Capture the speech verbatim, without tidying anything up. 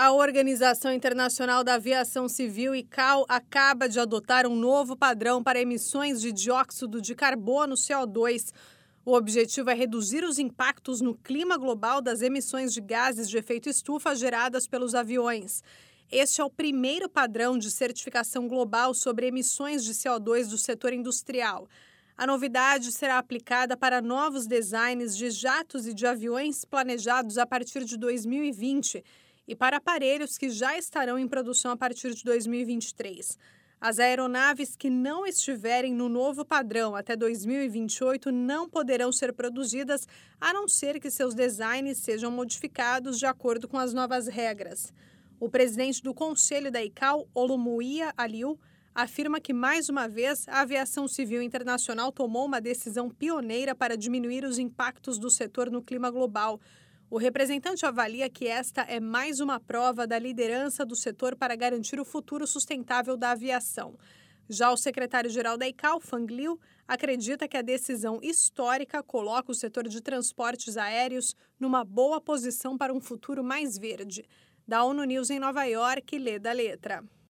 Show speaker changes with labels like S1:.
S1: A Organização Internacional da Aviação Civil, I C A O, acaba de adotar um novo padrão para emissões de dióxido de carbono, C O dois. O objetivo é reduzir os impactos no clima global das emissões de gases de efeito estufa geradas pelos aviões. Este é o primeiro padrão de certificação global sobre emissões de C O dois do setor industrial. A novidade será aplicada para novos designs de jatos e de aviões planejados a partir de dois mil e vinte e para aparelhos que já estarão em produção a partir de dois mil e vinte e três. As aeronaves que não estiverem no novo padrão até dois mil e vinte e oito não poderão ser produzidas, a não ser que seus designs sejam modificados de acordo com as novas regras. O presidente do Conselho da I C A O, Olumuyiwa Aliyu, afirma que, mais uma vez, a aviação civil internacional tomou uma decisão pioneira para diminuir os impactos do setor no clima global. O representante avalia que esta é mais uma prova da liderança do setor para garantir o futuro sustentável da aviação. Já o secretário-geral da I C A O, Fang Liu, acredita que a decisão histórica coloca o setor de transportes aéreos numa boa posição para um futuro mais verde. Da ONU News em Nova York, Leda Letra.